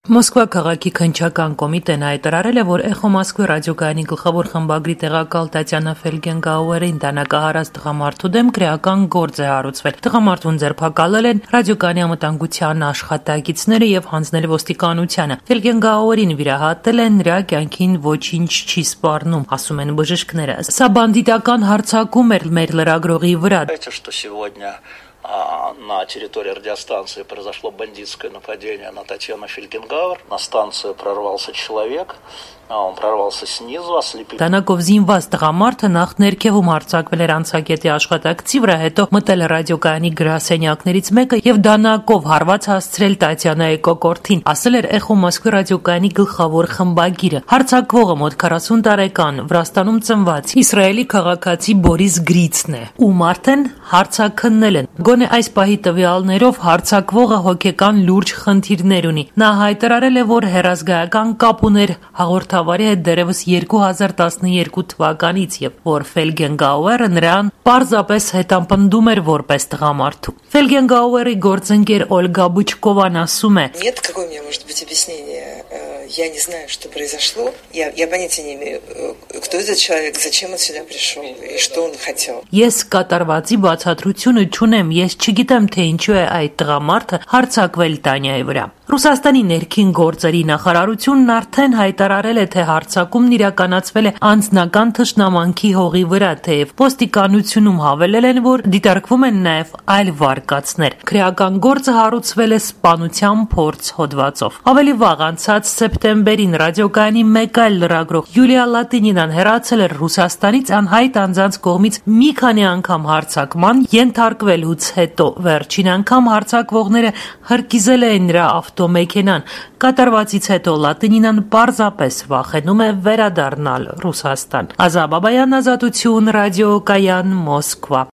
Մոսկվա քաղաքի քննչական կոմիտեն հայտարարել է, որ Էխո Մոսկվի ռադիոկայանի գլխավոր խմբագրի տեղակալ Տատյանա Ֆելգենգաուերին դանակահարած տղամարդու դեմ քրեական գործ է հարուցվել։ Տղամարդուն ձերբակալել են ռադիոկայանի անվտանգության աշխատակիցները եւ հանձնել ոստիկանությանը։ Ֆելգենգաուերին վիրահատել են, նրա կյանքին ոչինչ չի սպառնում, ասում են բժիշկները։ Սա բանդիտական հարձակում էր մեր լրագրողի վրա։ На территории радиостанции произошло бандитское нападение на Татьяну Фельгенгауэр. На станцию прорвался человек, он прорвался снизу, ослепил. Դանակով զինված տղամարդը նախ ներքևում հարձակվել էր անցակետի աշխատակցի վրա, հետո մտել ռադիոկայանի գրասենյակներից մեկը եւ դանակով հարված հասցրել Տատյանայի կոկորդին, ասել էր Էխո Մոսկվի ռադիոկայանի գլխավոր խմբագիրը։ Հարձակվողը մոտ 40 տարեկան Վրաստանում ծնված իսրայելի քաղաքացի Բորիս Գրիցն է, ում արդեն հարցաքննել են։ Գոնե այս պահի տվյալներով հարձակվողը հոգեկան լուրջ խնդիրներ ունի։ Նա հայտարարել է, որ հեռազգայական կապ ուներ հաղորդավարի հետ դեռևս 2012 թվականից եւ որ Ֆելգենգաուերը նրան պարզապես հետապնդում էր որպես տղամարդու։ Ֆելգենգաուերի գործընկեր Օլգա Բուչկովան ասում է. Нет, какое у меня может быть объяснение? Я не знаю, что произошло. Я понятия не имею, кто этот человек, зачем он сюда пришел и что он хотел. Ես կատարվածի բացատրությունը չունեմ, ես չգիտեմ, թե ինչու է այդ տղամարդը հարձակվել Տանյայի վրա։ Ռուսաստանի ներքին գործերի նախարարությունն արդեն հայտարարել է, թե հարձակումն իրականացվել է անձնական թշնամանքի հողի վրա, թեև ոստիկանությունում հավելել են, որ դիտարկվում են նաև այլ վարկածներ։ Քրեական գործը հարուցվել է սպանության փորձ հոդվածով։ Ավելի վաղ անցած սեպտեմբերին ռադիոկայանի մեկ այլ լրագրող Յուլիա Լատինինան հեռացել էր Ռուսաստանից անհայտ անձանց կողմից մի քանի անգամ հարձակման ենթարկվելուց հետո վերջին անգամ հարձակվողները հրկիզել էին նրա ավտոմեքենան։ Կատարվածից հետո Լատինինան պարզապես վախենում է վերադառնալ Ռուսաստան։ Ազա Բաբայան, Ազատություն, ռադիոկայան, Մոսկվա։